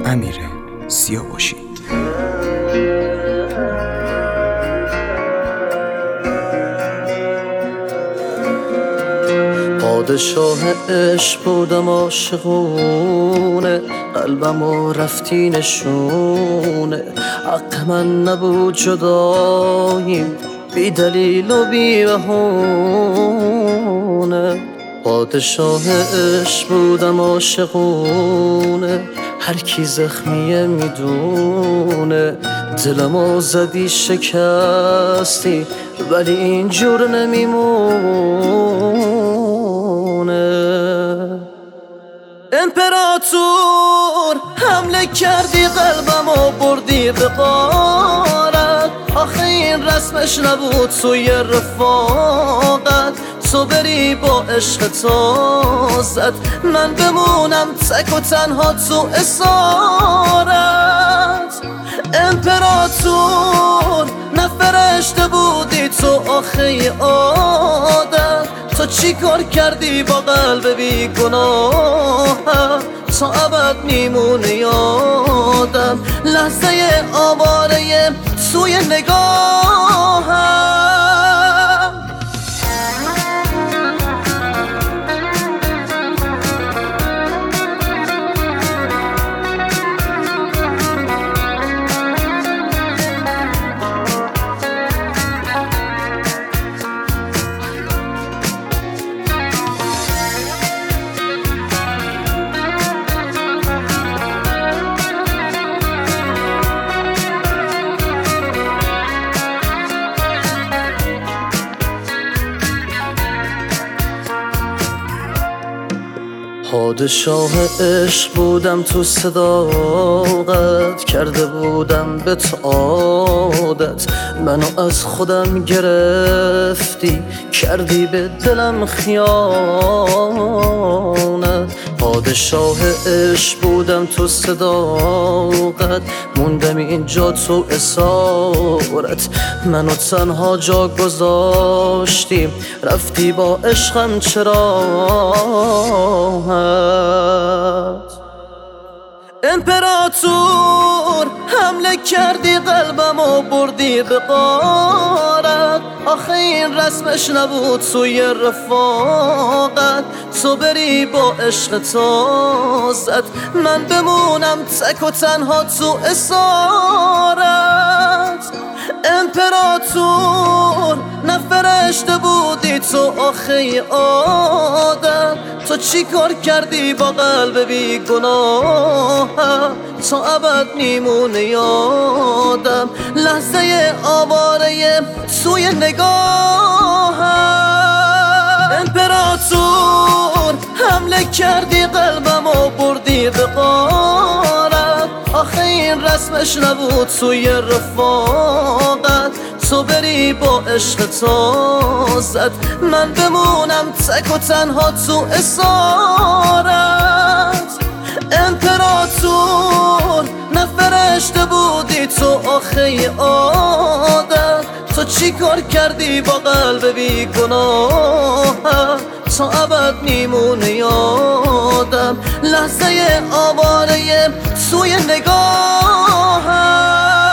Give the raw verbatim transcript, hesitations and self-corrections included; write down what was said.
امیر سیاوشی. پادشاه عشق بودم عاشقونه، قلبم و رفتی نشونه. حق من نبود جداییم بی دلیل و بی بهونه. پادشاه عشق بودم عاشقونه، هر کی زخمیه میدونه. دلمو زدی شکستی ولی اینجور نمیمونه. امپراتور حمله کردی قلبم و بردی به غارت. آخه این رسمش نبود توی رفاقت، تو بری با عشق تازت، من بمونم تک و تنها تو اسارت. امپراتور نفرشته بودی تو آخه عادت، تو چی کار کردی با قلب بی گناه؟ تا ابد میمونه یادم لحظه آواره توی نگاهم. پادشاه عشق بودم تو صداقت، کرده بودم به تو عادت. منو از خودم گرفتی کردی به دلم خیانت. پادشاه عشق بودم تو صداقت، موندم اینجا تو اسارت. منو تنها جا گذاشتی رفتی با عشقم چرا؟ امپراتور حمله کردی قلبم و بردی به غارت. آخه این رسمش نبود توی رفاقت، تو بری با عشق تازت، من بمونم تک و تنها تو اسارت. امپراتور نفرشته بودی تو آخه عادت، تو چی کار کردی با قلب بی گناه؟ تا ابد میمونه یادم لحظه آواره توی نگاهم. امپراتور حمله کردی قلبم و بردی به غارت. آخه این رسمش نبود توی رفاقت، تو بری با عشق تازت، من بمونم تک و تنها تو اسارت. امپراتور نفرشته بودی تو آخه عادت، تو چی کار کردی با قلب بی گناه؟ تا ابد میمونه یادم لحظه آواره توی نگاهم.